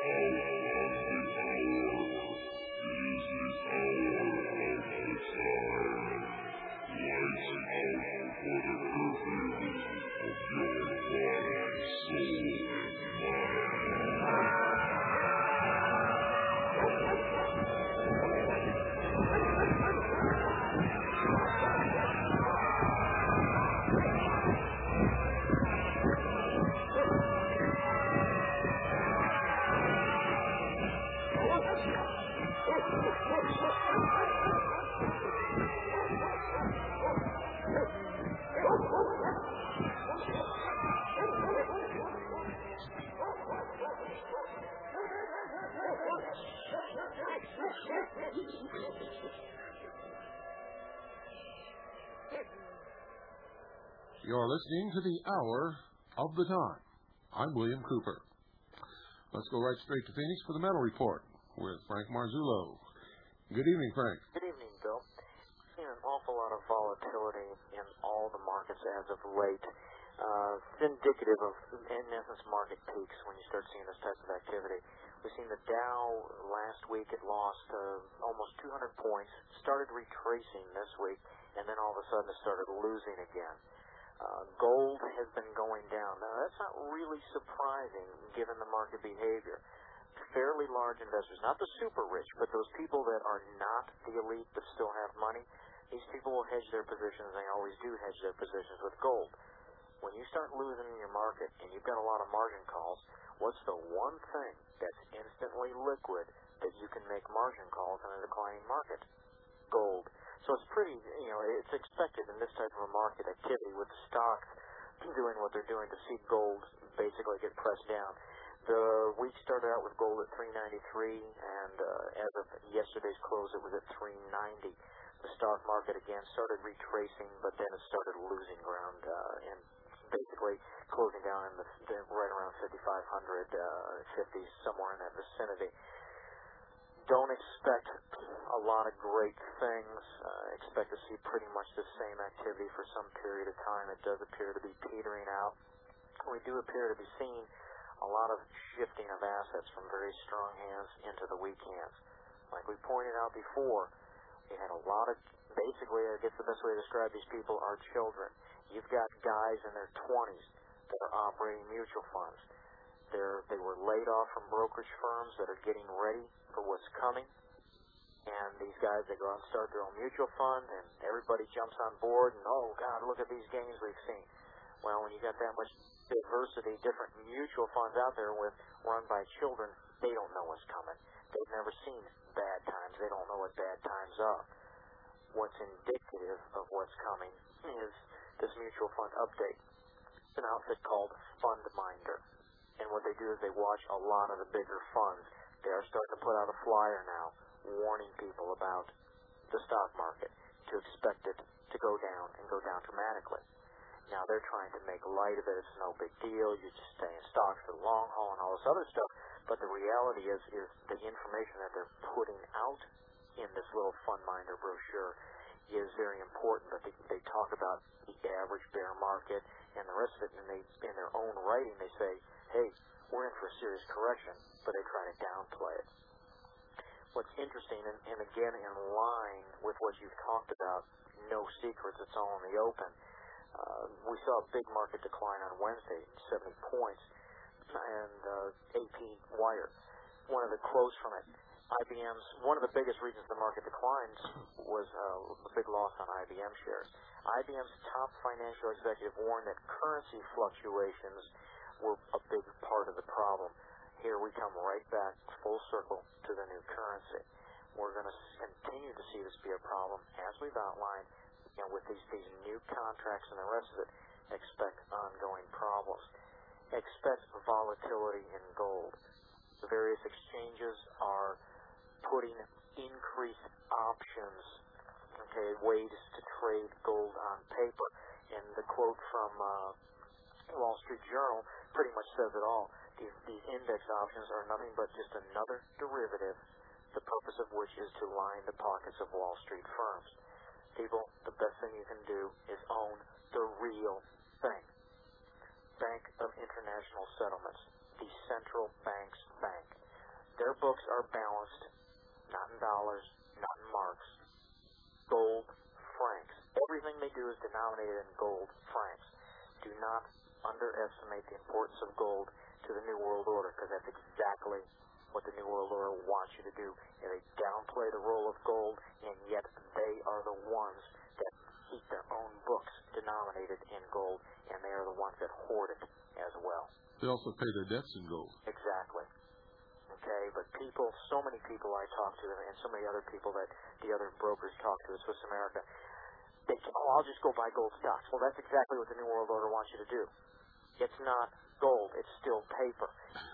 You're listening to the Hour of the Time. I'm William Cooper. Let's go right straight to Phoenix for the Metal Report with Frank Marzullo. Good evening, Frank. Good evening, Bill. Seen an awful lot of volatility in all the markets as of late. It's indicative of, in essence, market peaks when you start seeing this type of activity. We've seen the Dow last week. It lost almost 200 points, started retracing this week, and then all of a sudden it started losing again. Gold has been going down. Now, that's not really surprising given the market behavior. Fairly large investors, not the super rich, but those people that are not the elite but still have money, these people will hedge their positions. They always do hedge their positions with gold. When you start losing in your market and you've got a lot of margin calls, what's the one thing that's instantly liquid that you can make margin calls in a declining market? Gold. So it's pretty, it's expected in this type of a market activity with the stocks doing what they're doing to see gold basically get pressed down. The week started out with gold at $393, and as of yesterday's close, it was at $390. The stock market again started retracing, but then it started losing ground and basically closing down in right around 5,500, 50, somewhere in that vicinity. Don't expect a lot of great things. Expect to see pretty much the same activity for some period of time. It does appear to be petering out. We do appear to be seeing a lot of shifting of assets from very strong hands into the weak hands. Like we pointed out before, we had a lot of, basically, I guess the best way to describe these people are children. You've got guys in their 20s that are operating mutual funds. They were laid off from brokerage firms that are getting ready for what's coming. And these guys, they go out and start their own mutual fund, and everybody jumps on board, and, oh, God, look at these gains we've seen. Well, when you got that much diversity, different mutual funds out there run by children, they don't know what's coming. They've never seen bad times. They don't know what bad times are. What's indicative of what's coming is this mutual fund update. It's an outfit called FundMinder. And what they do is they watch a lot of the bigger funds. They are starting to put out a flyer now warning people about the stock market, to expect it to go down and go down dramatically. Now, they're trying to make light of it. It's no big deal. You just stay in stocks for the long haul and all this other stuff. But the reality is the information that they're putting out in this little FundMinder brochure is very important. But they talk about the average bear market and the rest of it, and in their own writing, they say, hey, we're in for a serious correction, but they try to downplay it. What's interesting, and again in line with what you've talked about, no secrets, it's all in the open. We saw a big market decline on Wednesday, 70 points, and AP Wire. One of the quotes from it, one of the biggest reasons the market declines was a big loss on IBM shares. IBM's top financial executive warned that currency fluctuations were a big part of the problem. Here we come right back full circle to the new currency. We're going to continue to see this be a problem as we've outlined, and with these new contracts and the rest of it, expect ongoing problems. Expect volatility in gold. The various exchanges are putting increased options, ways to trade gold on paper. And the quote from Wall Street Journal pretty much says it all. These index options are nothing but just another derivative, the purpose of which is to line the pockets of Wall Street firms. People, the best thing you can do is own the real thing. Bank of International Settlements, the central bank's bank. Their books are balanced, not in dollars, not in marks. Gold, francs. Everything they do is denominated in gold, francs. Do not underestimate the importance of gold to the New World Order, because that's exactly what the New World Order wants you to do. And they downplay the role of gold, and yet they are the ones that keep their own books denominated in gold, and they are the ones that hoard it as well. They also pay their debts in gold. Exactly. Okay, but people, so many people I talk to, and so many other people that the other brokers talk to at Swiss America, they say, oh, I'll just go buy gold stocks. Well, that's exactly what the New World Order wants you to do. It's not gold. It's still paper.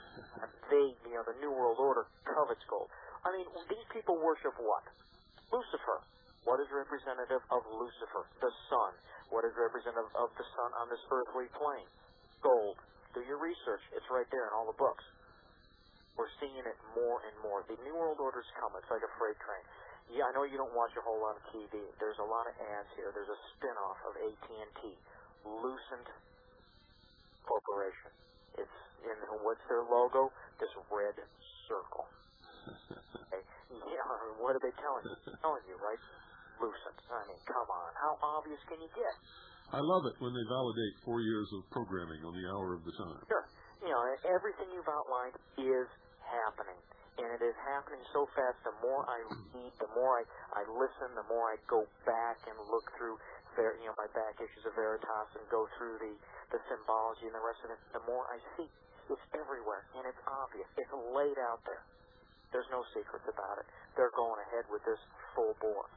The New World Order covets gold. I mean, these people worship what? Lucifer. What is representative of Lucifer? The sun. What is representative of the sun on this earthly plane? Gold. Do your research. It's right there in all the books. We're seeing it more and more. The New World Order's coming. It's like a freight train. Yeah, I know you don't watch a whole lot of TV. There's a lot of ads here. There's a spin-off of AT&T, Lucent Corporation. What's their logo? This red circle. Okay. Yeah, what are they telling you? Telling you, right? Lucent. I mean, come on. How obvious can you get? I love it when they validate 4 years of programming on the hour of the time. Sure. Everything you've outlined is happening. And it is happening so fast. The more I read, the more I listen, the more I go back and look through my back issues of Veritas and go through the symbology and the rest of it, the more I see. It's everywhere, and it's obvious. It's laid out there. There's no secrets about it. They're going ahead with this full bore.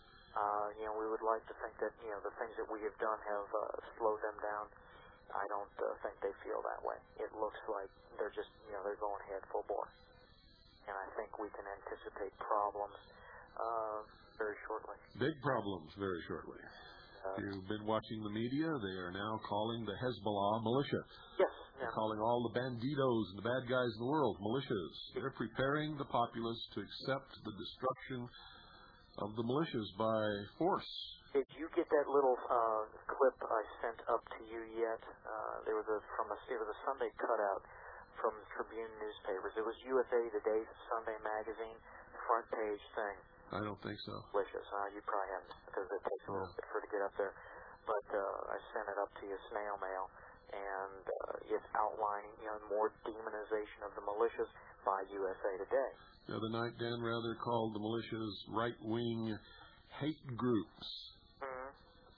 We would like to think that, the things that we have done have slowed them down. I don't think they feel that way. It looks like they're just, they're going ahead full bore. And I think we can anticipate problems very shortly. Big problems very shortly. You've been watching the media. They are now calling the Hezbollah militia. Yes. They're calling all the banditos and the bad guys in the world militias. They're preparing the populace to accept the destruction of the militias by force. Did you get that little clip I sent up to you yet? It was a Sunday cutout from the Tribune newspapers. It was USA Today's Sunday magazine front page thing. I don't think so. Delicious. You probably haven't, because it takes a little bit for it to get up there. But I sent it up to you snail mail, and it's outlining more demonization of the militias by USA Today. The other night, Dan Rather called the militias right-wing hate groups. Mm-hmm.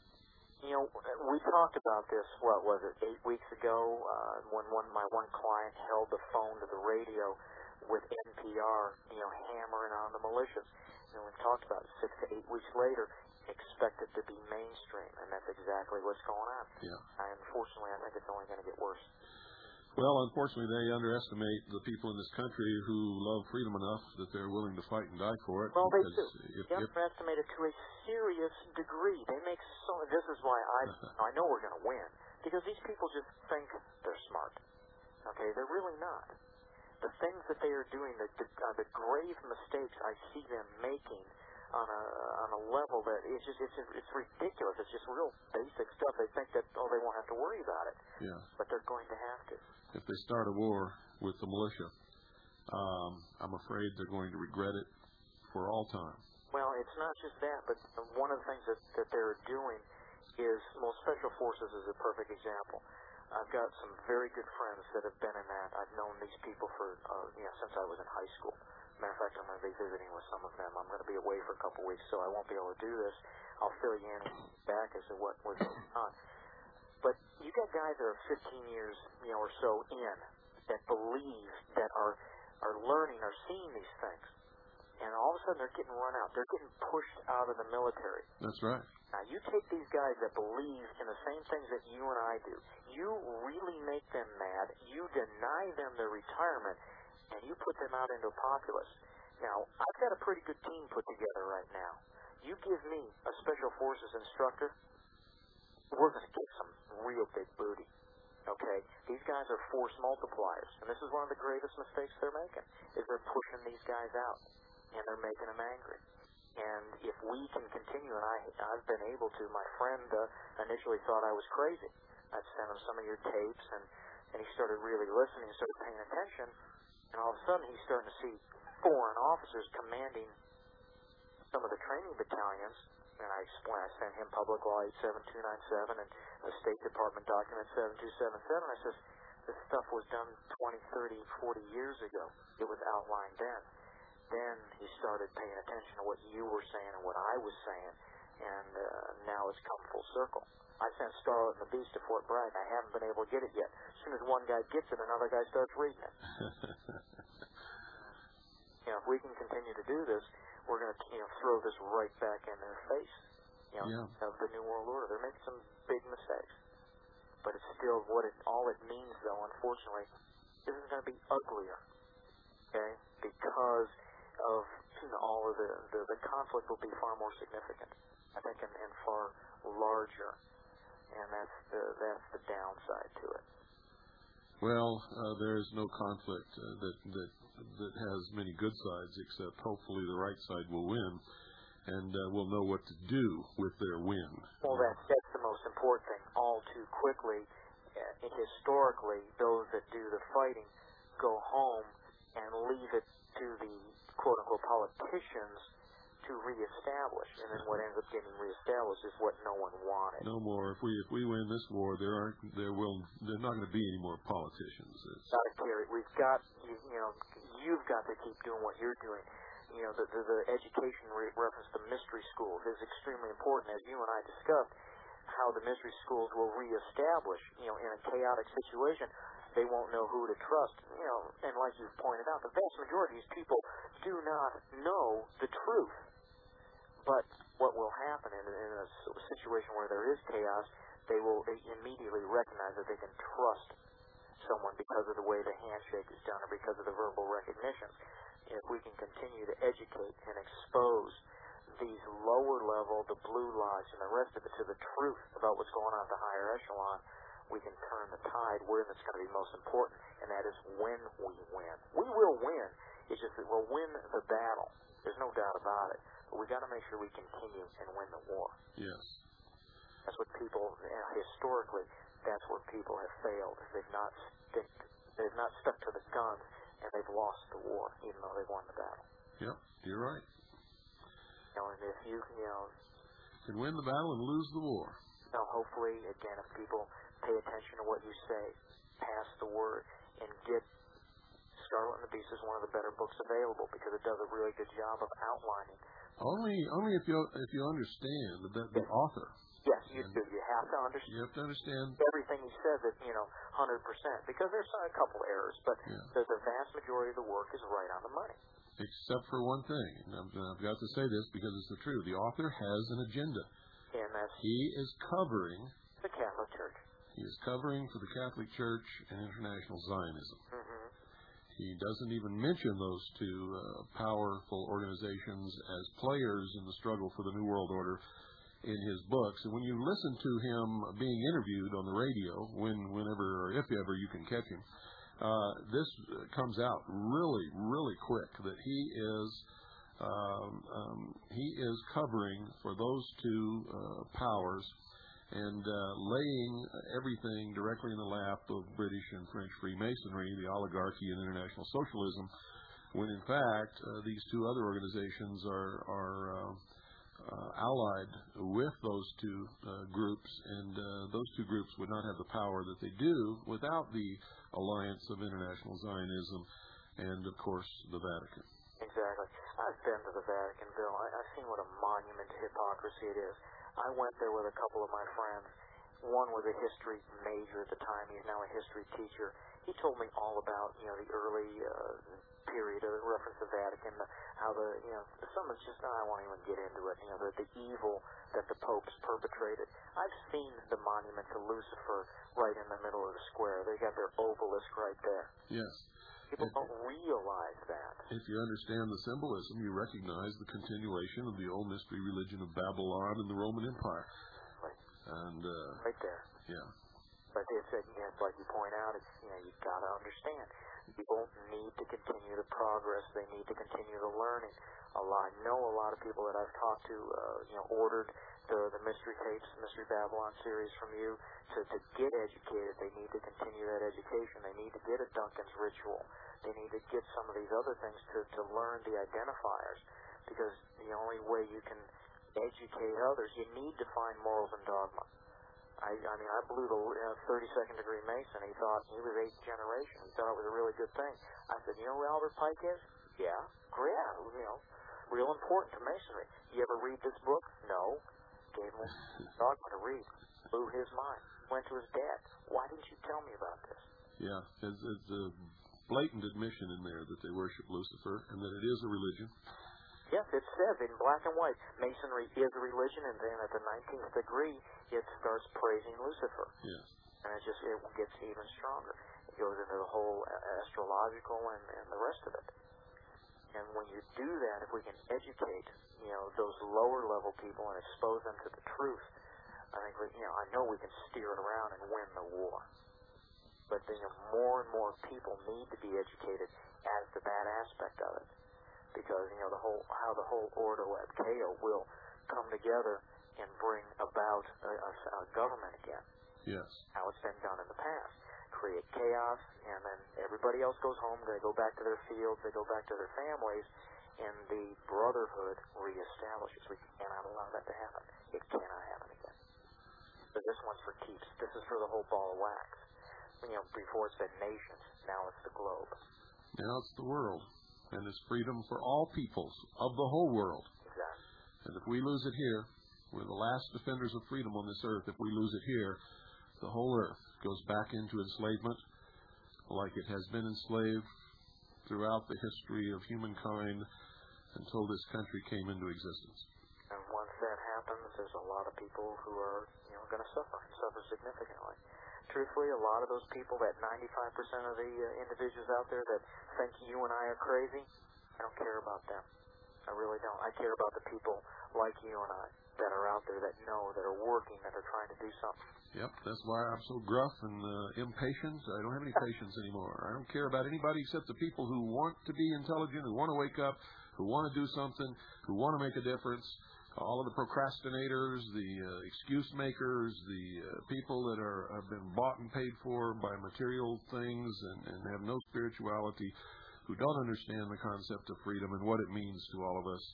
We talked about this, 8 weeks ago, when my one client held the phone to the radio with NPR, hammering on the militias. And we talked about it 6 to 8 weeks later, expect it to be mainstream, and that's exactly what's going on. Yeah. Unfortunately, I think it's only going to get worse. Well, unfortunately, they underestimate the people in this country who love freedom enough that they're willing to fight and die for it. Well, they do. They underestimate it to a serious degree. They make so. This is why I know we're going to win, because these people just think they're smart. Okay, they're really not. The things that they are doing, the grave mistakes I see them making on a level that it's ridiculous. It's just real basic stuff. They think that they won't have to worry about it. Yeah. But they're going to have to. If they start a war with the militia, I'm afraid they're going to regret it for all time. Well, it's not just that, but one of the things that they're doing is, Special Forces is a perfect example. I've got some very good friends that have been in that. I've known these people for, since I was in high school. Matter of fact, I'm going to be visiting with some of them. I'm going to be away for a couple weeks, so I won't be able to do this. I'll fill you in back as to what was going on. But you got guys that are 15 years, or so in, that believe, that are learning, are seeing these things. And all of a sudden they're getting run out. They're getting pushed out of the military. That's right. Now, you take these guys that believe in the same things that you and I do. You really make them mad. You deny them their retirement, and you put them out into a populace. Now, I've got a pretty good team put together right now. You give me a Special Forces instructor, we're going to get some real big booty. Okay? These guys are force multipliers, and this is one of the greatest mistakes they're making, is they're pushing these guys out, and they're making them angry. And if we can continue, and I've been able to, my friend initially thought I was crazy. I'd sent him some of your tapes, and he started really listening and started paying attention. And all of a sudden, he's starting to see foreign officers commanding some of the training battalions. And I sent him Public Law 87297 and a State Department document 7277. I says, this stuff was done 20, 30, 40 years ago. It was outlined then. Then he started paying attention to what you were saying and what I was saying, and now it's come full circle. I sent Scarlet and the Beast to Fort Bragg. I haven't been able to get it yet. As soon as one guy gets it, another guy starts reading it. If we can continue to do this, we're going to throw this right back in their face of the New World Order. They're making some big mistakes. But it's still all it means, though, unfortunately, this is going to be uglier, okay, because of all of the conflict will be far more significant, I think, and far larger, and that's the downside to it. Well, there is no conflict that has many good sides, except hopefully the right side will win, and we'll know what to do with their win. Well, that's the most important thing. All too quickly, historically, those that do the fighting go home and leave it to the quote-unquote politicians to reestablish, and then what ends up getting reestablished is what no one wanted. No more. If we win this war, there's not going to be any more politicians. Got to carry. We've got you've got to keep doing what you're doing. The education reference to mystery schools is extremely important, as you and I discussed. How the mystery schools will reestablish, in a chaotic situation, they won't know who to trust. And like you've pointed out, the vast majority of these people do not know the truth. But what will happen in a situation where there is chaos, they will immediately recognize that they can trust someone because of the way the handshake is done or because of the verbal recognition. If we can continue to educate and expose these lower level, the Blue Lodge and the rest of it to the truth about what's going on at the higher echelon, we can turn the tide where it's going to be most important, and that is when we win. We will win. It's just that we'll win the battle. There's no doubt about it. But we got to make sure we continue and win the war. Yes. That's what people, historically, that's where people have failed. They've not stuck to the guns, and they've lost the war, even though they've won the battle. Yep, you're right. And if you can win the battle and lose the war. Hopefully, again, if people pay attention to what you say, pass the word, and get Scarlet and the Beast is one of the better books available because it does a really good job of outlining. Only if you understand the author. Yes, you do. You have to understand. You have to understand everything he says. 100%. Because there's a couple errors, but the vast majority of the work is right on the money. Except for one thing, and I've got to say this because it's the truth. The author has an agenda. And he is covering the Catholic Church. He is covering for the Catholic Church and International Zionism. Mm-hmm. He doesn't even mention those two powerful organizations as players in the struggle for the New World Order in his books. And when you listen to him being interviewed on the radio, whenever or if ever you can catch him, this comes out really, really quick that he is covering for those two powers and laying everything directly in the lap of British and French Freemasonry, the oligarchy and international socialism, when in fact these two other organizations are allied with those two groups, and those two groups would not have the power that they do without the alliance of international Zionism and, of course, the Vatican. Exactly. I've been to the Vatican, Bill. I've seen what a monument to hypocrisy it is. I went there with a couple of my friends. One was a history major at the time. He's now a history teacher. He told me all about, the early period of reference to the Vatican, how some is just, I won't even get into it, the evil that the popes perpetrated. I've seen the monument to Lucifer right in the middle of the square. They got their obelisk right there. Yes. People don't realize that. If you understand the symbolism, you recognize the continuation of the old mystery religion of Babylon and the Roman Empire. Right. And right there. Yeah. But it's like you point out, it's you've got to understand. People need to continue the progress. They need to continue the learning. I know a lot of people that I've talked to, ordered the Mystery Tapes, Mystery Babylon series from you to get educated. They need to continue that education. They need to get a Duncan's Ritual. They need to get some of these other things to learn the identifiers, because the only way you can educate others, you need to find morals and dogma. I blew the 32nd degree Mason. He thought he was 8th generation. He thought it was a really good thing. I said, you know who Albert Pike is? Yeah. Great. Real important to Masonry. You ever read this book? No. Gave him a dogma to read. Blew his mind. Went to his dad. Why didn't you tell me about this? Yeah, it's a blatant admission in there that they worship Lucifer and that it is a religion. Yes, it says in black and white, Masonry is a religion, and then at the 19th degree, it starts praising Lucifer. Yes. And it gets even stronger. It goes into the whole astrological and the rest of it. And when you do that, if we can educate, those lower level people and expose them to the truth, I think I know we can steer it around and win the war. But more and more people need to be educated as to that aspect of it. Because how the whole Ordo ab Chao will come together and bring about a government again. Yes. How it's been done in the past. Create chaos, and then everybody else goes home. They go back to their fields. They go back to their families, and the brotherhood reestablishes. We cannot allow that to happen. It cannot happen again. But this one's for keeps. This is for the whole ball of wax. Before it said nations, now it's the globe. Now it's the world. And it's freedom for all peoples of the whole world. Exactly. And if we lose it here, we're the last defenders of freedom on this earth. If we lose it here, the whole earth goes back into enslavement like it has been enslaved throughout the history of humankind until this country came into existence. And once that happens, there's a lot of people who are going to suffer significantly. Truthfully, a lot of those people, that 95% of the individuals out there that think you and I are crazy, I don't care about them. I really don't. I care about the people like you and I that are out there that know, that are working, that are trying to do something. Yep, that's why I'm so gruff and impatient. I don't have any patience anymore. I don't care about anybody except the people who want to be intelligent, who want to wake up, who want to do something, who want to make a difference. All of the procrastinators, the excuse makers, the people that have been bought and paid for by material things and have no spirituality, who don't understand the concept of freedom and what it means to all of us.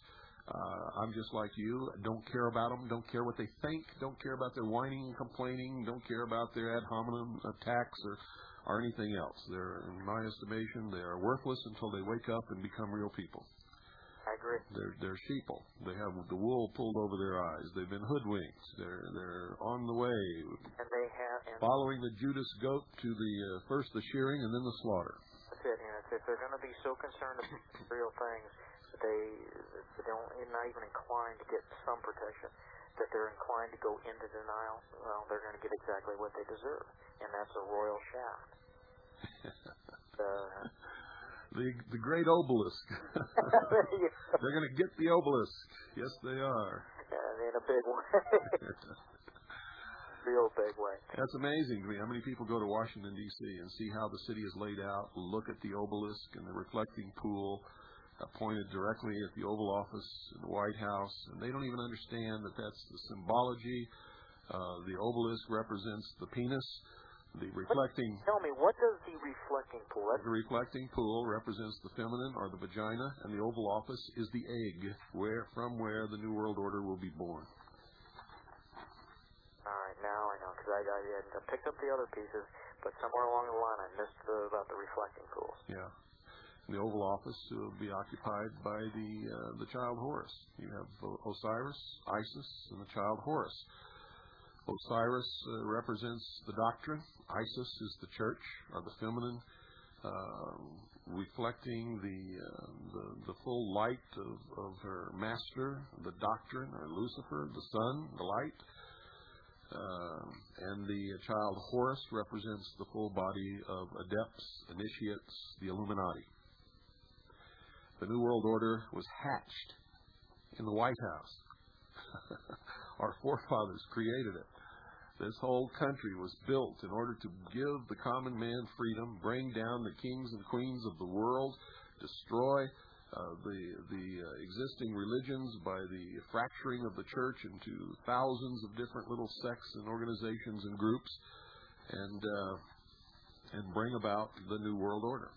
I'm just like you. Don't care about them. Don't care what they think. Don't care about their whining and complaining. Don't care about their ad hominem attacks or anything else. They're, in my estimation, they are worthless until they wake up and become real people. I agree. They're sheeple. They have the wool pulled over their eyes. They've been hoodwinked. They're on the way. And they have following the Judas goat to the first the shearing and then the slaughter. That's it. And if they're going to be so concerned about real things, they don't, not even inclined to get some protection, that they're inclined to go into denial. Well, they're going to get exactly what they deserve, and that's a royal shaft. The great obelisk. They're going to get the obelisk. Yes, they are. In a big way. Real big way. That's amazing to me. How many people go to Washington, D.C. and see how the city is laid out, look at the obelisk and the reflecting pool pointed directly at the Oval Office in the White House, and they don't even understand that that's the symbology. The obelisk represents the penis. The reflecting... Tell me, what does the reflecting pool... The reflecting pool represents the feminine or the vagina, and the Oval Office is the egg from where the New World Order will be born. All right, now I know, because I picked up the other pieces, but somewhere along the line I missed about the reflecting pools. Yeah. The Oval Office will be occupied by the child Horus. You have Osiris, Isis, and the child Horus. Osiris represents the doctrine. Isis is the church, or the feminine, reflecting the full light of her master, the doctrine, or Lucifer, the sun, the light. And the child Horus represents the full body of adepts, initiates, the Illuminati. The New World Order was hatched in the White House. Our forefathers created it. This whole country was built in order to give the common man freedom, bring down the kings and queens of the world, destroy existing religions by the fracturing of the church into thousands of different little sects and organizations and groups, and bring about the New World Order.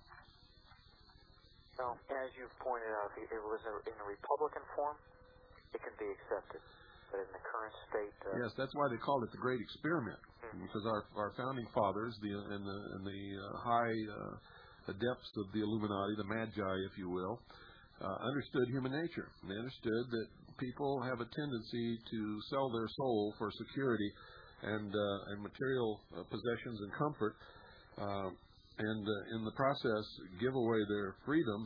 Well, as you've pointed out, if it was in a Republican form, it can be accepted. But in the current state... yes, that's why they called it the Great Experiment, because our founding fathers, in the high depths of the Illuminati, the Magi, if you will, understood human nature. They understood that people have a tendency to sell their soul for security and material possessions and comfort, and in the process give away their freedoms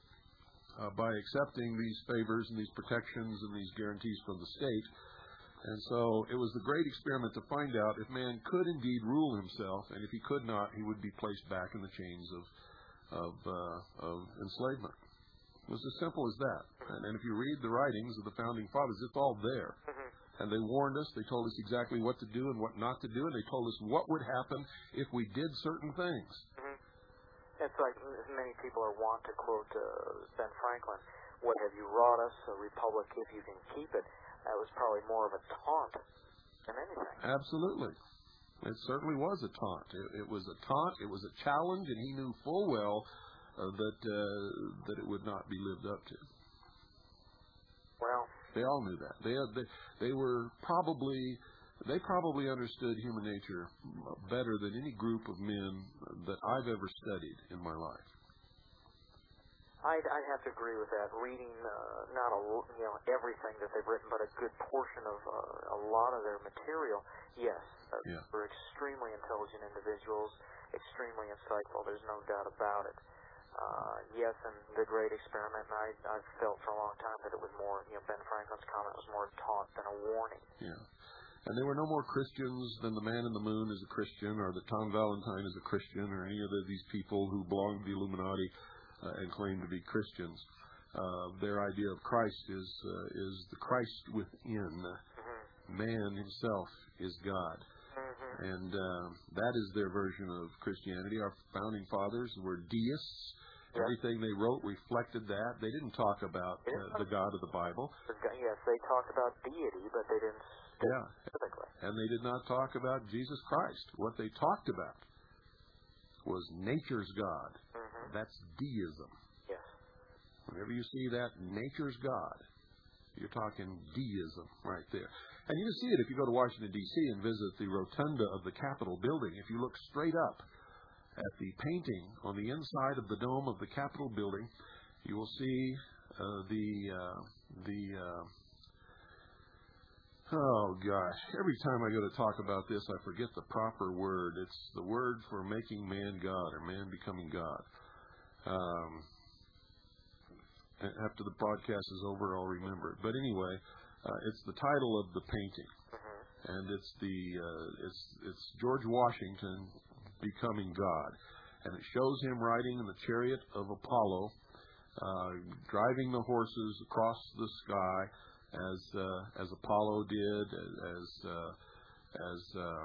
by accepting these favors and these protections and these guarantees from the state. And so it was the great experiment to find out if man could indeed rule himself, and if he could not, he would be placed back in the chains of enslavement. It was as simple as that. And if you read the writings of the founding fathers, it's all there. And they warned us. They told us exactly what to do and what not to do, and they told us what would happen if we did certain things. It's like many people are wont to quote Ben Franklin, "What have you wrought us, a republic, if you can keep it?" That was probably more of a taunt than anything. Absolutely. It certainly was a taunt. It was a taunt. It was a challenge, and he knew full well that it would not be lived up to. Well, they all knew that. They probably understood human nature better than any group of men that I've ever studied in my life. I'd have to agree with that. Reading not everything that they've written, but a good portion of a lot of their material, yes, they're extremely intelligent individuals, extremely insightful. There's no doubt about it. Yes, and the Great Experiment, and I've felt for a long time that it was more, Ben Franklin's comment was more a taunt than a warning. Yeah. And they were no more Christians than the Man in the Moon is a Christian, or that Tom Valentine is a Christian, or any of these people who belong to the Illuminati and claim to be Christians. Their idea of Christ is the Christ within. Man himself is God. And that is their version of Christianity. Our founding fathers were deists. Everything they wrote reflected that. They didn't talk about the God of the Bible. Yes, they talked about deity, but they didn't specifically. And they did not talk about Jesus Christ. What they talked about was nature's God. That's deism. Yes. Whenever you see that, nature's God, you're talking deism right there. And you can see it if you go to Washington, D.C. and visit the rotunda of the Capitol building. If you look straight up at the painting on the inside of the dome of the Capitol building, you will see oh gosh, every time I go to talk about this, I forget the proper word. It's the word for making man God, or man becoming God. After the broadcast is over, I'll remember it. But anyway, it's the title of the painting, and it's George Washington becoming God, and it shows him riding in the chariot of Apollo, driving the horses across the sky as Apollo did, as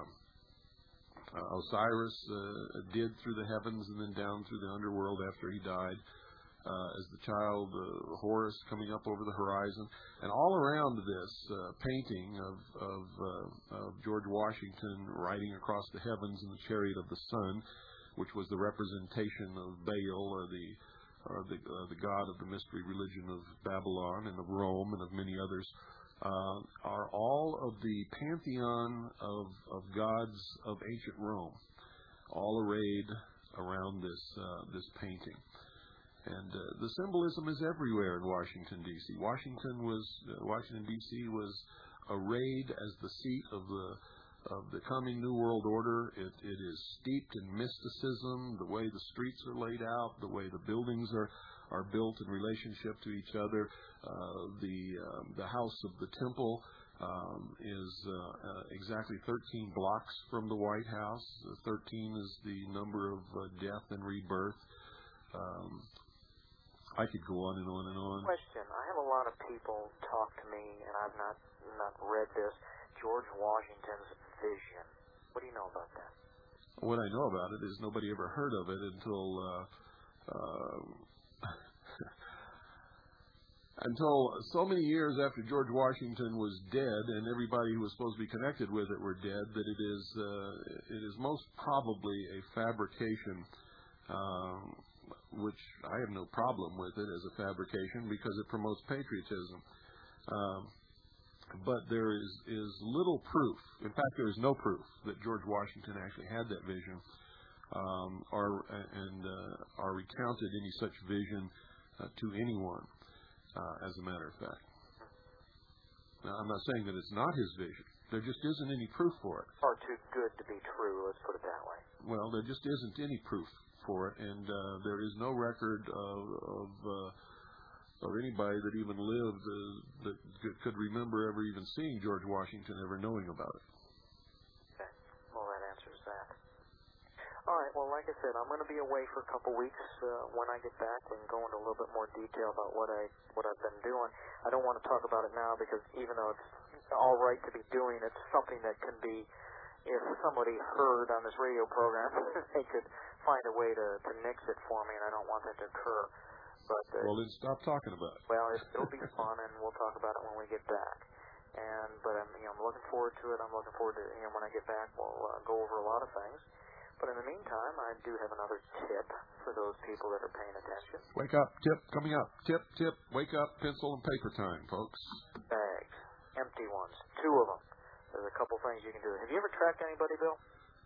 Osiris did through the heavens and then down through the underworld after he died. As the child Horus coming up over the horizon, and all around this painting of George Washington riding across the heavens in the chariot of the sun, which was the representation of Baal, or the god of the mystery religion of Babylon and of Rome and of many others, are all of the pantheon of gods of ancient Rome, all arrayed around this painting. And the symbolism is everywhere in Washington, D.C. Washington, D.C. was arrayed as the seat of the coming New World Order. It is steeped in mysticism, the way the streets are laid out, the way the buildings are built in relationship to each other. The house of the temple is exactly 13 blocks from the White House. 13 is the number of death and rebirth. I could go on and on and on. Question. I have a lot of people talk to me, and I've not read this, George Washington's vision. What do you know about that? What I know about it is nobody ever heard of it until until so many years after George Washington was dead and everybody who was supposed to be connected with it were dead, that it is most probably a fabrication, which I have no problem with it as a fabrication because it promotes patriotism. But there is little proof. In fact, there is no proof that George Washington actually had that vision, or recounted any such vision to anyone. As a matter of fact. Now, I'm not saying that it's not his vision. There just isn't any proof for it. Far too good to be true, let's put it that way. Well, there just isn't any proof for it, and there is no record of anybody that even lived that could remember ever even seeing George Washington, ever knowing about it. Okay. Well, that answers that. All right, well, like I said, I'm going to be away for a couple weeks. When I get back, we can go into a little bit more detail about what I've been doing. I don't want to talk about it now because even though it's all right to be doing, it's something that can be, if somebody heard on this radio program, they could find a way to nix it for me, and I don't want that to occur. But well, then stop talking about it. Well, it'll be fun, and we'll talk about it when we get back. But I'm looking forward to it. I'm looking forward to when I get back, we'll go over a lot of things. But in the meantime, I do have another tip for those people that are paying attention. Wake up, tip, coming up. Tip, wake up, pencil and paper time, folks. Bags, empty ones, 2 of them. There's a couple things you can do. Have you ever tracked anybody, Bill?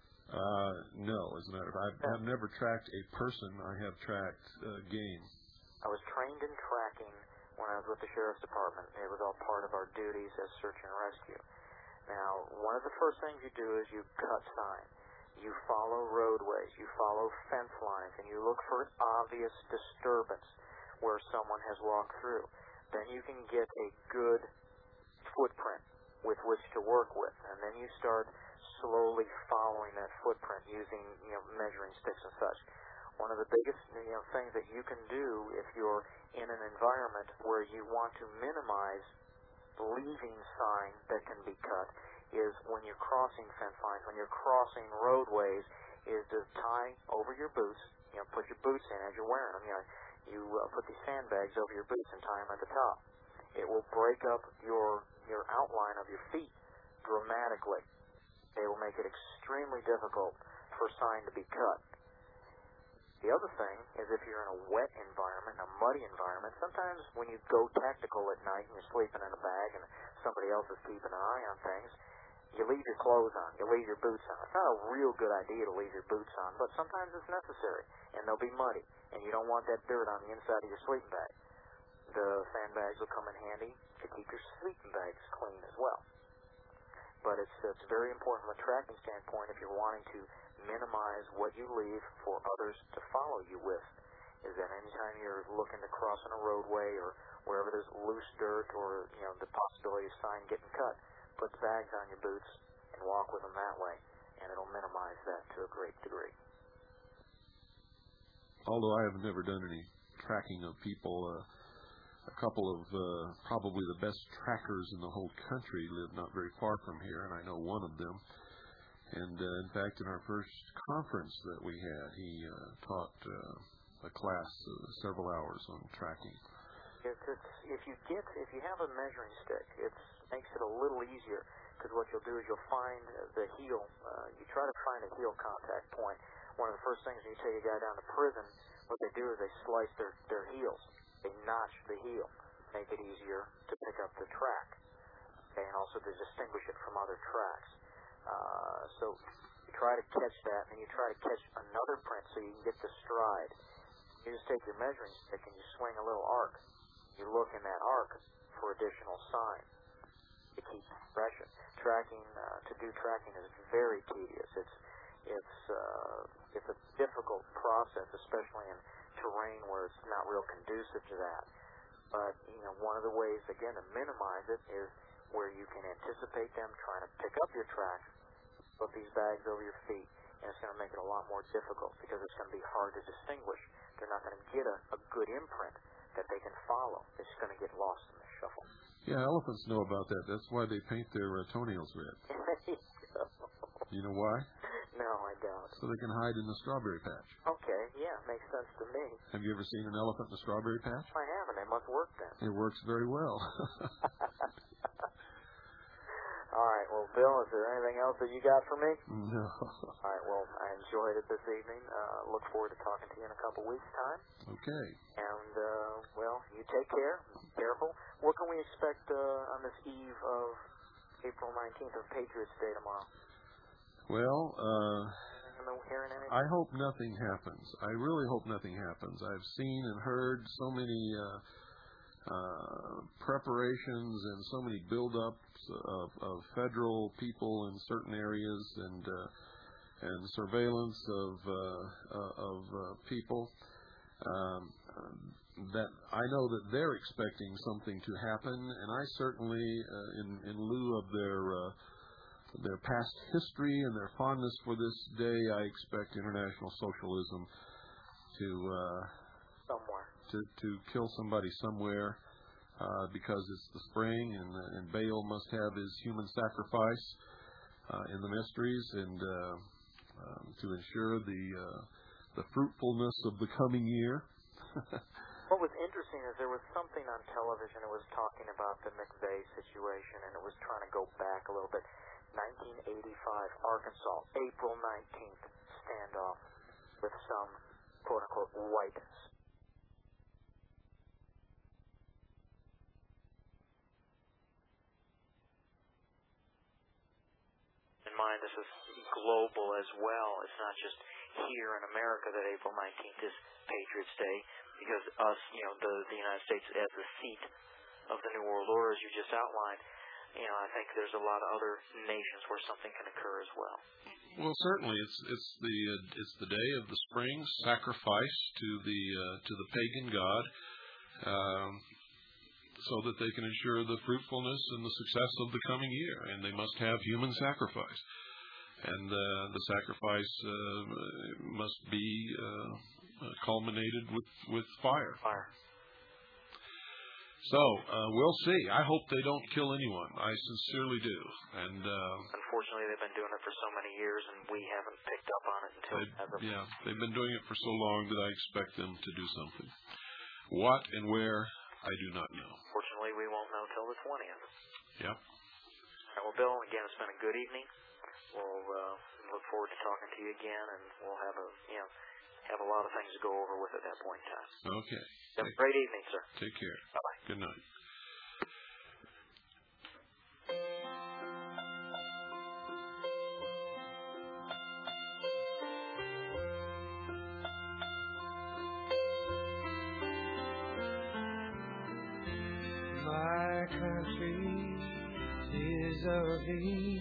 No, as a matter of fact. I've never tracked a person. I have tracked game. I was trained in tracking when I was with the Sheriff's Department. It was all part of our duties as search and rescue. Now, one of the first things you do is you cut sign. You follow roadways, you follow fence lines, and you look for obvious disturbance where someone has walked through. Then you can get a good footprint with which to work with, and then you start slowly following that footprint using measuring sticks and such. One of the biggest things that you can do if you're in an environment where you want to minimize leaving sign that can be cut is when you're crossing fence lines, when you're crossing roadways, is to tie over your boots, put your boots in as you're wearing them. You put these sandbags over your boots and tie them at the top. It will break up your outline of your feet dramatically. It will make it extremely difficult for sign to be cut. The other thing is if you're in a wet environment, a muddy environment, sometimes when you go tactical at night and you're sleeping in a bag and somebody else is keeping an eye on things, you leave your clothes on, you leave your boots on. It's not a real good idea to leave your boots on, but sometimes it's necessary, and they'll be muddy, and you don't want that dirt on the inside of your sleeping bag. The sandbags will come in handy to keep your sleeping bags clean as well. But it's very important from a tracking standpoint if you're wanting to minimize what you leave for others to follow you with, is that anytime you're looking to cross on a roadway or wherever there's loose dirt or the possibility of sign getting cut, put the bags on your boots and walk with them that way, and it'll minimize that to a great degree. Although I have never done any tracking of people, a couple of probably the best trackers in the whole country live not very far from here, and I know one of them. And in fact, in our first conference that we had, he taught a class several hours on tracking. If you have a measuring stick, it makes it a little easier because what you'll do is you'll find the heel. You try to find a heel contact point. One of the first things when you take a guy down to prison, what they do is they slice their heels. They notch the heel, make it easier to pick up the track, okay, and also to distinguish it from other tracks. So you try to catch that, and you try to catch another print so you can get the stride. You just take your measuring stick and you swing a little arc. You look in that arc for additional sign to keep progression. To do tracking is very tedious. It's a difficult process, especially in terrain where it's not real conducive to that. But one of the ways again to minimize it is where you can anticipate them trying to pick up your tracks, put these bags over your feet, and it's going to make it a lot more difficult because it's going to be hard to distinguish. They're not going to get a good imprint that they can follow. It's just going to get lost in the shuffle. Yeah, elephants know about that. That's why they paint their toenails red. You know why? No, I don't. So they can hide in the strawberry patch. Okay, yeah, makes sense to me. Have you ever seen an elephant in a strawberry patch? I haven't. They must work then. It works very well. All right. Well, Bill, is there anything else that you got for me? No. All right. Well, I enjoyed it this evening. Look forward to talking to you in a couple weeks' time. Okay. And, well, you take care. Be careful. What can we expect on this eve of April 19th of Patriots Day tomorrow? Well, hearing anything? I hope nothing happens. I really hope nothing happens. I've seen and heard so many preparations and so many build-ups of federal people in certain areas and surveillance of people that I know that they're expecting something to happen, and I certainly, in lieu of their past history and their fondness for this day, I expect international socialism to kill somebody somewhere because it's the spring and Baal must have his human sacrifice in the mysteries and to ensure the fruitfulness of the coming year. What was interesting is there was something on television that was talking about the McVeigh situation, and it was trying to go back a little bit. 1985, Arkansas, April 19th, standoff with some quote-unquote white. In mind, this is global as well. It's not just here in America that April 19th is Patriots Day, because us, the United States as the seat of the New World Order, as you just outlined, I think there's a lot of other nations where something can occur as well. Well, certainly, it's the day of the spring sacrifice to the pagan god, so that they can ensure the fruitfulness and the success of the coming year, and they must have human sacrifice, and the sacrifice must be culminated with fire. So, we'll see. I hope they don't kill anyone. I sincerely do. And unfortunately, they've been doing it for so many years, and we haven't picked up on it until yeah, they've been doing it for so long that I expect them to do something. What and where, I do not know. Fortunately, we won't know till the 20th. Yep. All right, well, Bill, again, it's been a good evening. We'll look forward to talking to you again, and we'll have a lot of things to go over with at that point in time. Okay. Have a great evening, sir. Take care. Bye-bye. Good night. My country is of thee,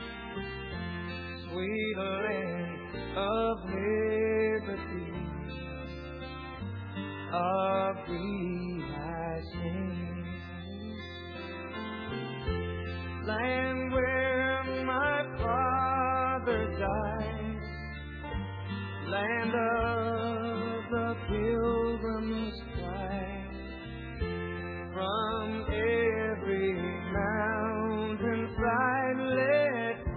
sweet land of liberty. Of thee I sing, land where my father died, land of the pilgrim's pride. From every mountain side let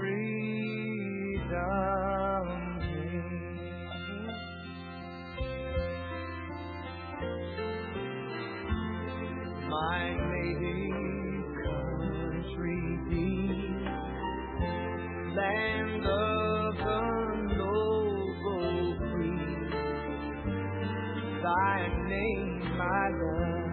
freedom ring. My native country be, land of the noble free. Thy name I love,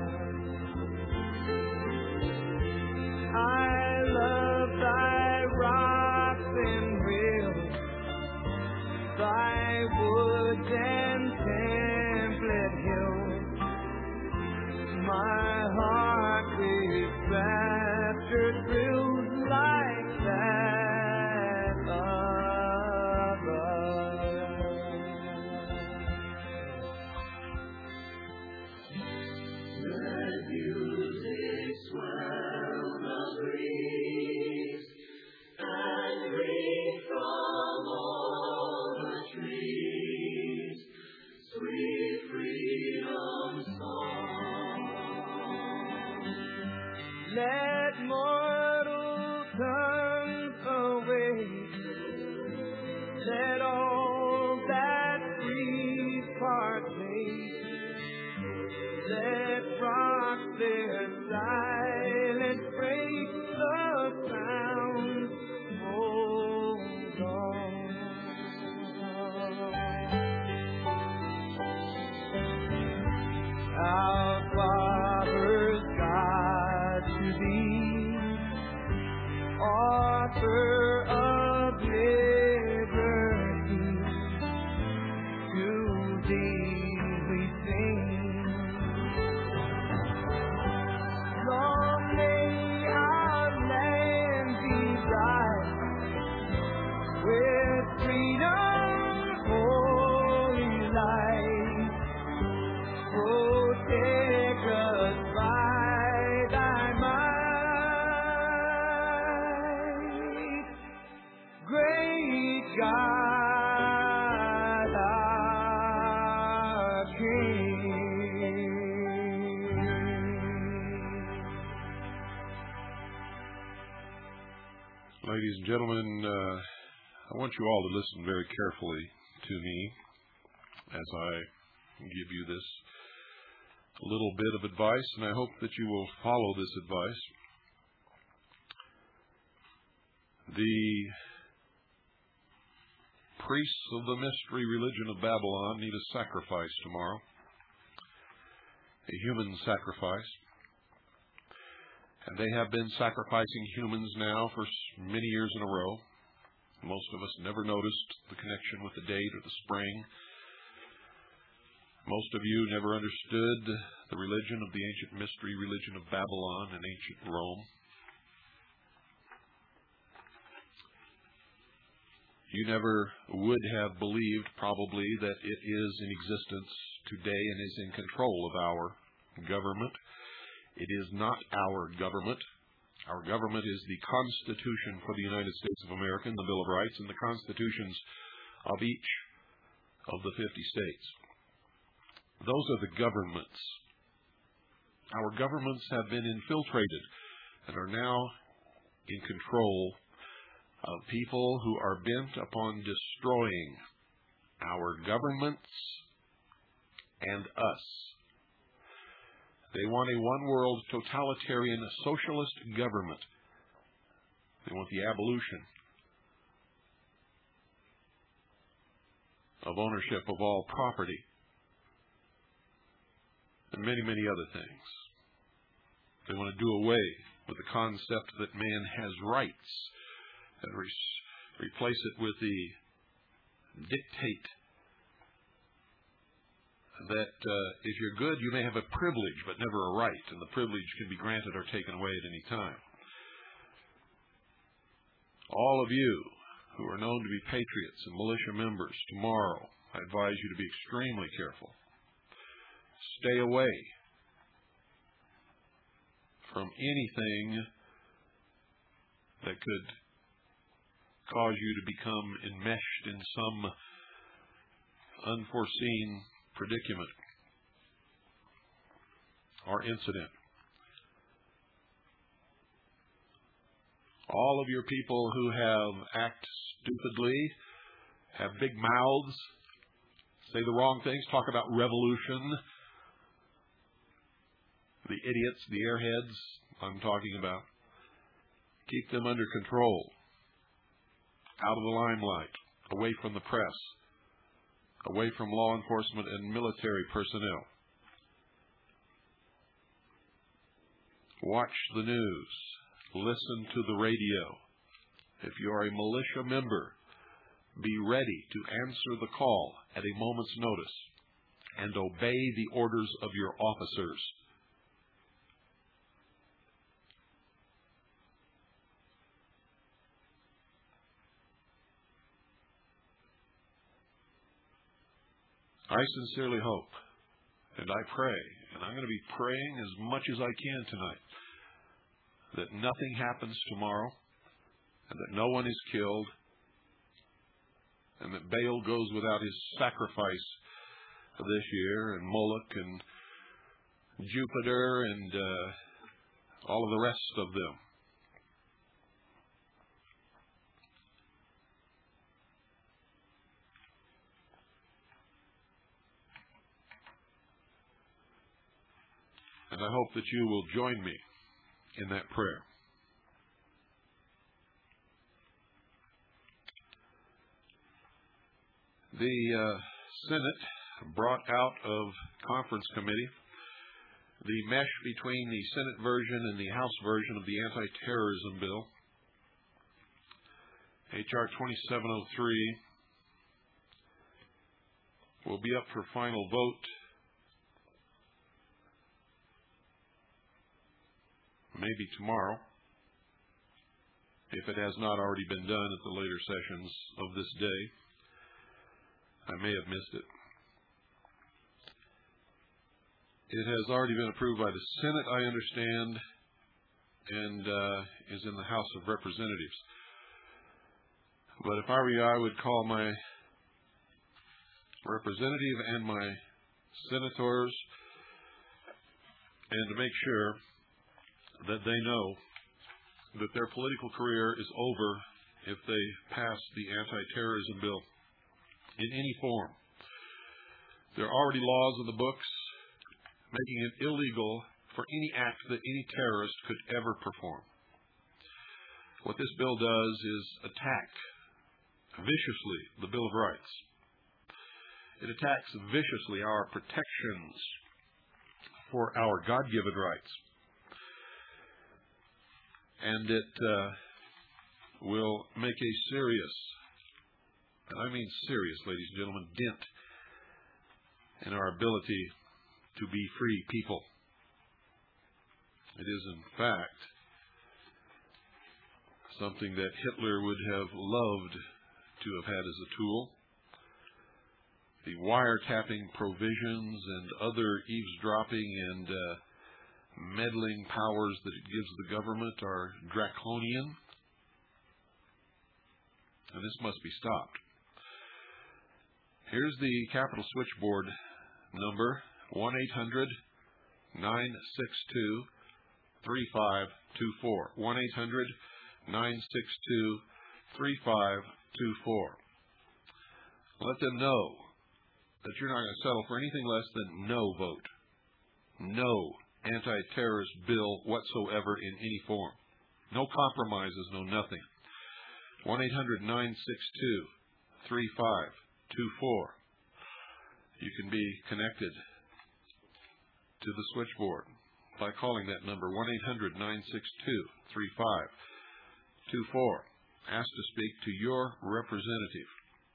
I love thy rocks and rills, thy woods and template hills. My heart with rapture thrills like that of let music swell the breeze and ring from all the trees sweet freedom song. Let mortal tongues awake, let all that breathe partake, let rocks Ladies and gentlemen, I want you all to listen very carefully to me as I give you this little bit of advice, and I hope that you will follow this advice. The priests of the mystery religion of Babylon need a sacrifice tomorrow, a human sacrifice. And they have been sacrificing humans now for many years in a row. Most of us never noticed the connection with the date or the spring. Most of you never understood the religion of the ancient mystery religion of Babylon and ancient Rome. You never would have believed, probably, that it is in existence today and is in control of our government. It is not our government. Our government is the Constitution for the United States of America, the Bill of Rights, and the constitutions of each of the 50 states. Those are the governments. Our governments have been infiltrated and are now in control of people who are bent upon destroying our governments and us. They want a one-world totalitarian socialist government. They want the abolition of ownership of all property and many, many other things. They want to do away with the concept that man has rights and replace it with the dictate that if you're good, you may have a privilege, but never a right, and the privilege can be granted or taken away at any time. All of you who are known to be patriots and militia members, tomorrow, I advise you to be extremely careful. Stay away from anything that could cause you to become enmeshed in some unforeseen predicament or incident. All of your people who act stupidly, have big mouths, say the wrong things, talk about revolution, the idiots, the airheads I'm talking about, keep them under control, out of the limelight, away from the press, away from law enforcement and military personnel. Watch the news. Listen to the radio. If you are a militia member, be ready to answer the call at a moment's notice and obey the orders of your officers. I sincerely hope, and I pray, and I'm going to be praying as much as I can tonight, that nothing happens tomorrow, and that no one is killed, and that Baal goes without his sacrifice this year, and Moloch and Jupiter and all of the rest of them. And I hope that you will join me in that prayer. The Senate brought out of conference committee the mesh between the Senate version and the House version of the anti-terrorism bill, H.R. 2703, will be up for final vote maybe tomorrow, if it has not already been done at the later sessions of this day. I may have missed it. It has already been approved by the Senate, I understand, and is in the House of Representatives. But if I were you, I would call my representative and my senators and to make sure that they know that their political career is over if they pass the anti-terrorism bill in any form. There are already laws in the books making it illegal for any act that any terrorist could ever perform. What this bill does is attack viciously the Bill of Rights. It attacks viciously our protections for our God-given rights. And it will make a serious, and I mean serious, ladies and gentlemen, dent in our ability to be free people. It is, in fact, something that Hitler would have loved to have had as a tool. The wiretapping provisions and other eavesdropping and meddling powers that it gives the government are draconian, and this must be stopped. Here's the Capitol Switchboard number, 1-800-962-3524. 1-800-962-3524. Let them know that you're not going to settle for anything less than no vote. No anti-terrorist bill whatsoever in any form. No compromises, no nothing. 1-800-962-3524. You can be connected to the switchboard by calling that number, 1-800-962-3524. Ask to speak to your representative.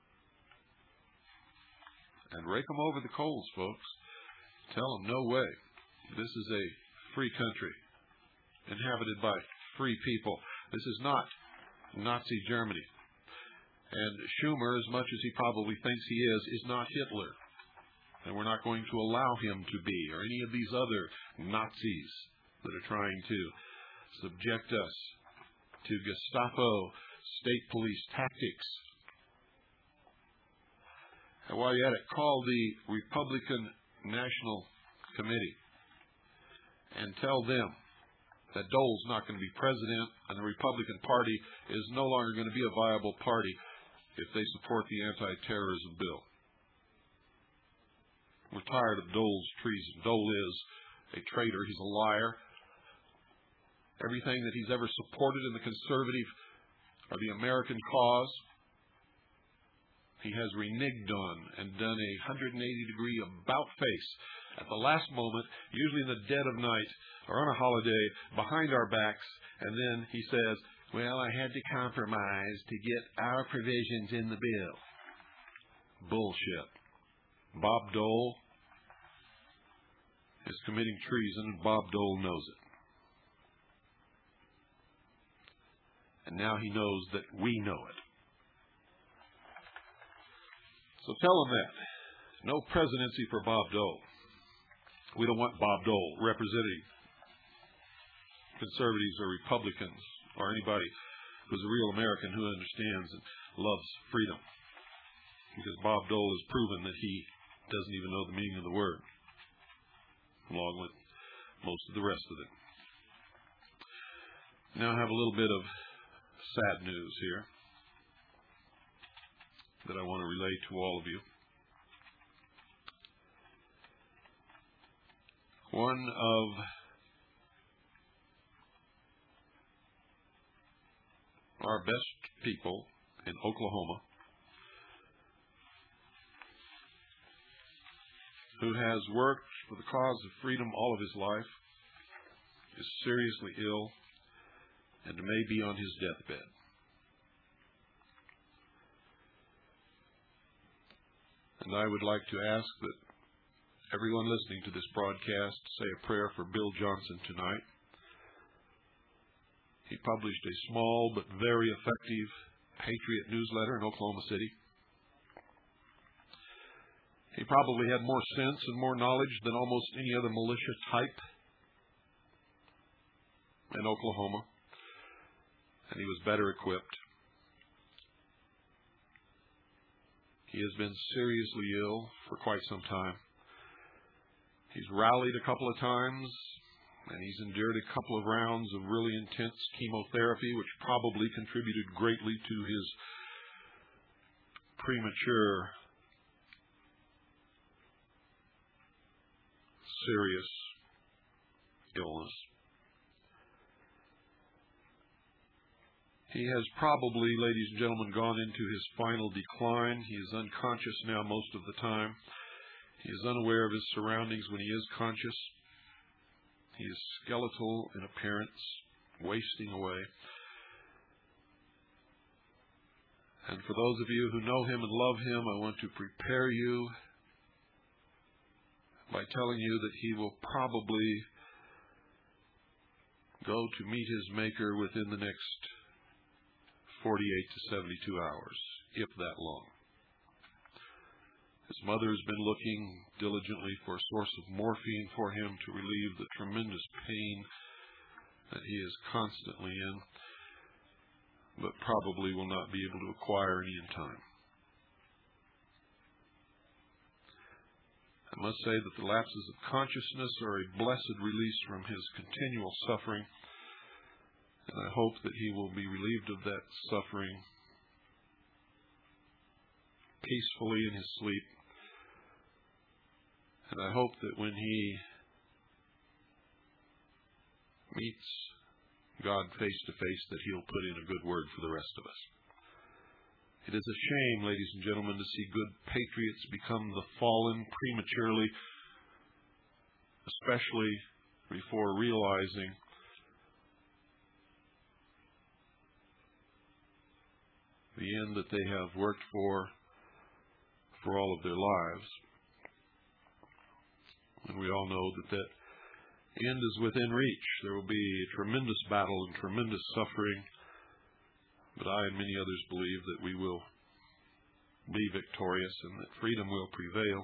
And rake them over the coals, folks. Tell them, no way. This is a free country, inhabited by free people. This is not Nazi Germany. And Schumer, as much as he probably thinks he is not Hitler. And we're not going to allow him to be, or any of these other Nazis that are trying to subject us to Gestapo, state police tactics. And while you're at it, call the Republican National Committee and tell them that Dole's not going to be president and the Republican Party is no longer going to be a viable party if they support the anti-terrorism bill. We're tired of Dole's treason. Dole is a traitor. He's a liar. Everything that he's ever supported in the conservative or the American cause, he has reneged on and done a 180-degree about-face at the last moment, usually in the dead of night or on a holiday, behind our backs, and then he says, well, I had to compromise to get our provisions in the bill. Bullshit. Bob Dole is committing treason, and Bob Dole knows it. And now he knows that we know it. So tell him that. No presidency for Bob Dole. We don't want Bob Dole representing conservatives or Republicans or anybody who's a real American who understands and loves freedom. Because Bob Dole has proven that he doesn't even know the meaning of the word, along with most of the rest of it. Now I have a little bit of sad news here that I want to relay to all of you. One of our best people in Oklahoma, who has worked for the cause of freedom all of his life, is seriously ill and may be on his deathbed. And I would like to ask that everyone listening to this broadcast say a prayer for Bill Johnson tonight. He published a small but very effective Patriot newsletter in Oklahoma City. He probably had more sense and more knowledge than almost any other militia type in Oklahoma, and he was better equipped. He has been seriously ill for quite some time. He's rallied a couple of times, And he's endured a couple of rounds of really intense chemotherapy, which probably contributed greatly to his premature, serious illness. He has probably, ladies and gentlemen, gone into his final decline. He is unconscious now most of the time. He is unaware of his surroundings when he is conscious. He is skeletal in appearance, wasting away. And for those of you who know him and love him, I want to prepare you by telling you that he will probably go to meet his Maker within the next 48 to 72 hours, if that long. His mother has been looking diligently for a source of morphine for him to relieve the tremendous pain that he is constantly in, but probably will not be able to acquire any in time. I must say that the lapses of consciousness are a blessed release from his continual suffering, and I hope that he will be relieved of that suffering peacefully in his sleep. And I hope that when he meets God face to face, that he'll put in a good word for the rest of us. It is a shame, ladies and gentlemen, to see good patriots become the fallen prematurely, especially before realizing the end that they have worked for all of their lives. And we all know that that end is within reach. There will be a tremendous battle and tremendous suffering, but I and many others believe that we will be victorious and that freedom will prevail.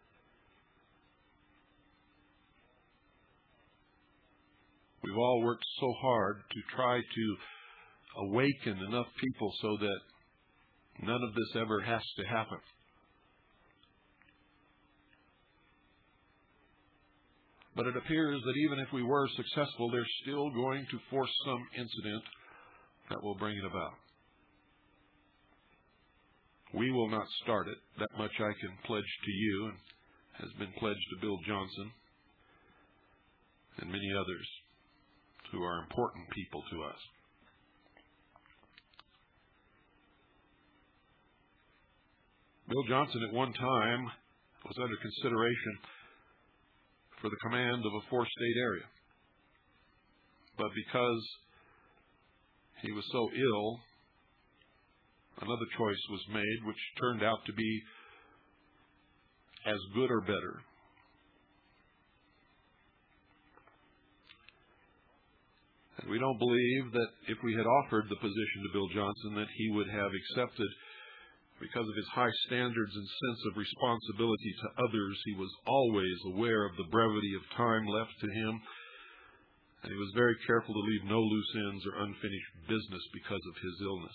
We've all worked so hard to try to awaken enough people so that none of this ever has to happen. But it appears that even if we were successful, there's still going to force some incident that will bring it about. We will not start it. That much I can pledge to you, and has been pledged to Bill Johnson and many others who are important people to us. Bill Johnson at one time was under consideration for the command of a 4-state area. But because he was so ill, another choice was made, which turned out to be as good or better. And we don't believe that if we had offered the position to Bill Johnson that he would have accepted. Because of his high standards and sense of responsibility to others, he was always aware of the brevity of time left to him, and he was very careful to leave no loose ends or unfinished business because of his illness.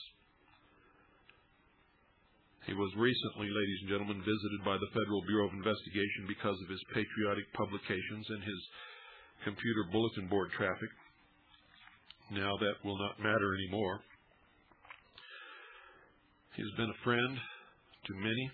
He was recently, ladies and gentlemen, visited by the Federal Bureau of Investigation because of his patriotic publications and his computer bulletin board traffic. Now that will not matter anymore. He has been a friend to many,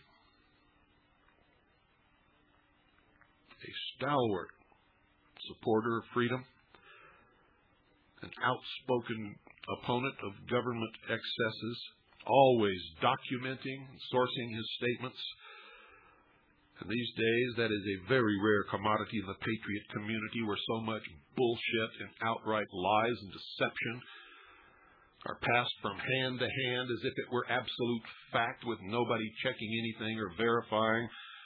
a stalwart supporter of freedom, an outspoken opponent of government excesses, always documenting and sourcing his statements. And these days, that is a very rare commodity in the patriot community, where so much bullshit and outright lies and deception are passed from hand to hand as if it were absolute fact, with nobody checking anything or verifying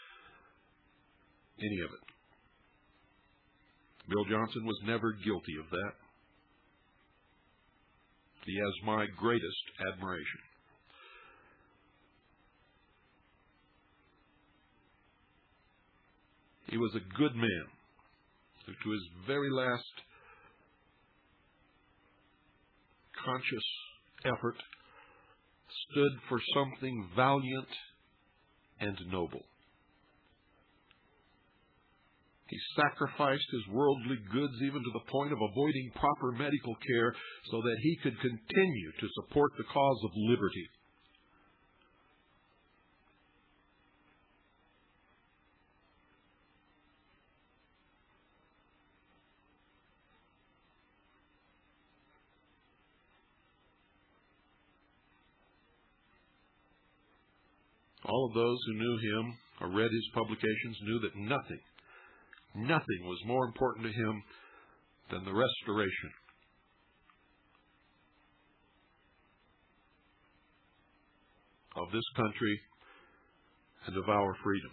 any of it. Bill Johnson was never guilty of that. He has my greatest admiration. He was a good man who, to his very last conscious effort, stood for something valiant and noble. He sacrificed his worldly goods even to the point of avoiding proper medical care so that he could continue to support the cause of liberty. All of those who knew him or read his publications knew that nothing was more important to him than the restoration of this country and of our freedom.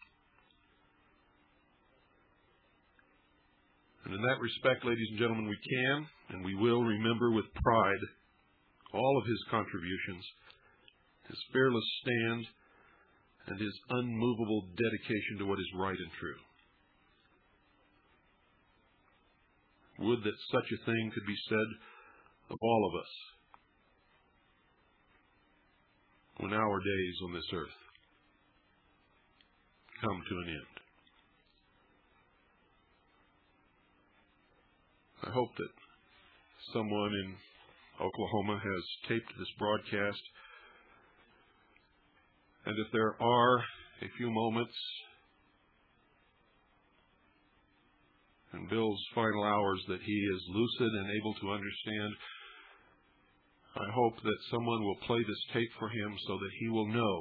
And in that respect, ladies and gentlemen, we can and we will remember with pride all of his contributions, his fearless stand, and his unmovable dedication to what is right and true. Would that such a thing could be said of all of us when our days on this earth come to an end. I hope that someone in Oklahoma has taped this broadcast, and if there are a few moments in Bill's final hours that he is lucid and able to understand, I hope that someone will play this tape for him so that he will know,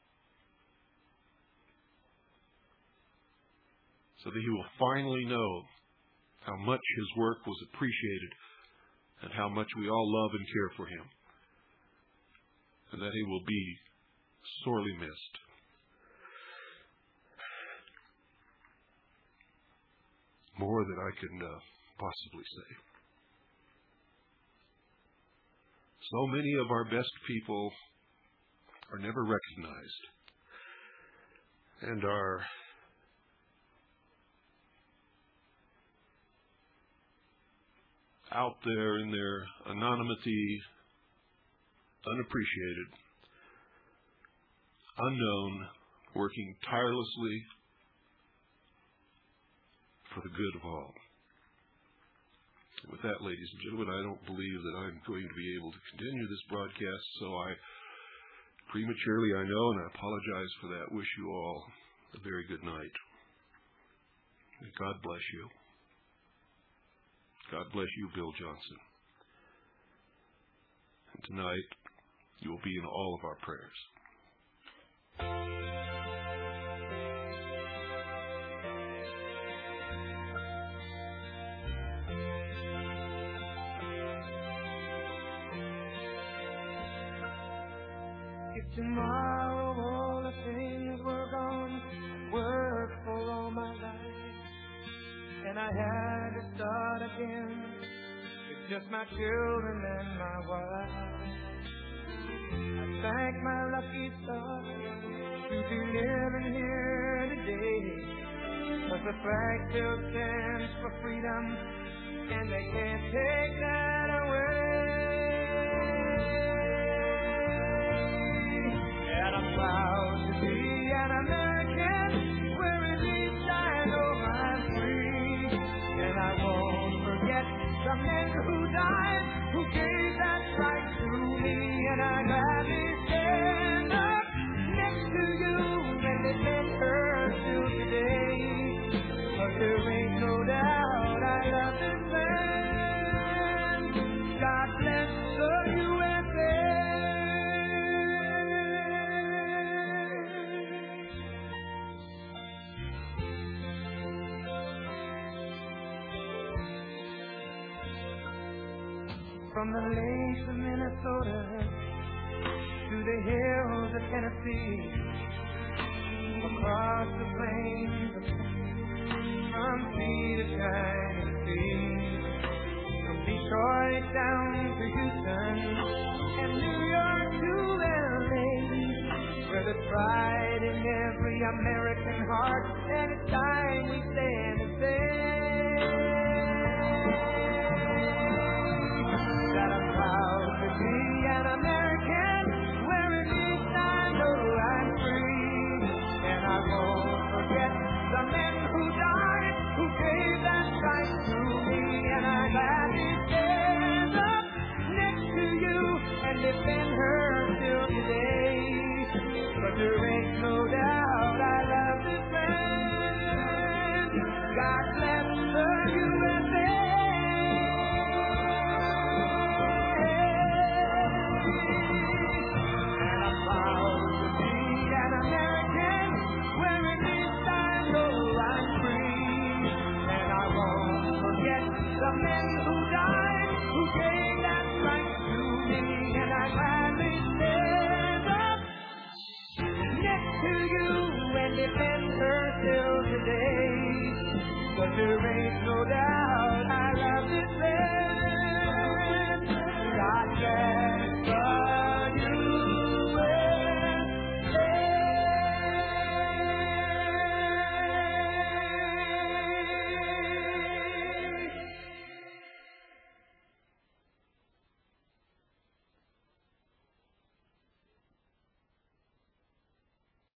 so that he will finally know how much his work was appreciated and how much we all love and care for him, and that he will be sorely missed. More than I can possibly say. So many of our best people are never recognized and are out there in their anonymity, unappreciated, unknown, working tirelessly for the good of all. With that, ladies and gentlemen, I don't believe that I'm going to be able to continue this broadcast, so I prematurely, I know, and I apologize for that, wish you all a very good night. And God bless you. God bless you, Bill Johnson. And tonight, you will be in all of our prayers. If tomorrow all the things were gone, worked for all my life, and I had to start again with just my children and my wife, I thank my lucky stars to be living here today, 'cause the flag still stands for freedom, and they can't take that away. And I'm proud to be an American, where at least I know I'm free. And I won't forget the men who died, who gave that right to me. And I gladly stand up next to you, and it makes her till today. 'Cause there ain't no doubt I love this land. God bless the USA. From the lakes of Minnesota to the hills of Tennessee, across the plains of from sea to shining sea, from Detroit down to Houston and New York to LA, where there's pride in every American heart, and it's time we stand and say that I'm proud to be an American, where at least I know I'm free. And I won't forget the men who died but there ain't no doubt.